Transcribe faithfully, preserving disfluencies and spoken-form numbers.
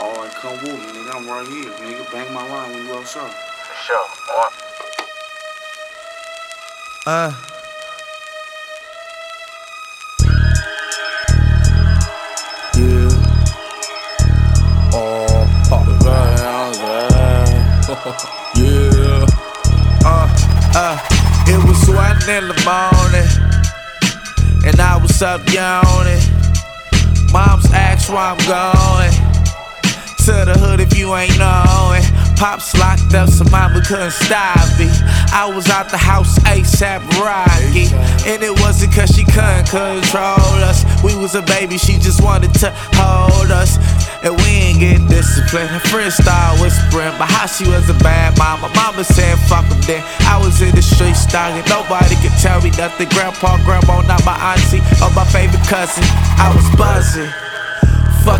Alright, come with me, nigga. I'm right here, nigga. Bang my line when you outside. For sure. Or Uh. Yeah. Oh, pop the Yeah. Uh, uh. It was one in the morning, and I was up yawning. Mom's asked where I'm going. To the hood if you ain't knowing. Pops locked up so mama couldn't stop me. I was out the house ASAP Rocky, and it wasn't cause she couldn't control us. We was a baby, she just wanted to hold us. And we ain't get disciplined. Her friends started whispering about how she was a bad mama. Mama said fuck them then. I was in the streets stalking. Nobody could tell me nothing. Grandpa, grandma, not my auntie or my favorite cousin. I was buzzing.